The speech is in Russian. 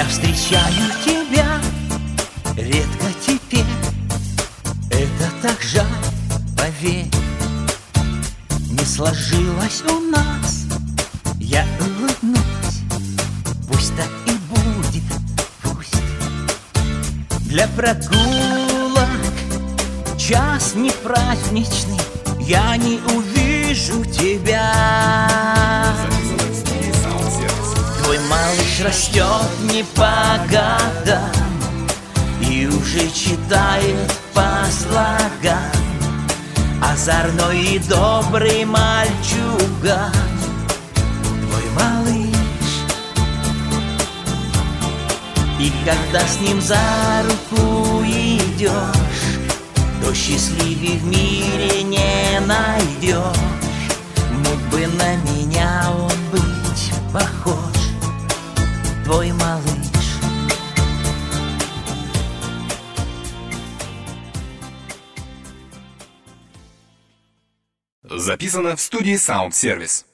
встречаю тебя редко теперь. Это так жаль, поверь. Не сложилось у нас, я улыбнусь. Пусть так и будет, пусть. Для прогулок час не праздничный, я не увижу тебя. Твой малыш растет не по годам и уже читает по слогам. Озорной и добрый мальчуган, твой малыш. И когда с ним за руку идешь, то счастливей в мире не найдешь. Мог бы на меня он быть похож, твой малыш. Записано в студии Sound Service.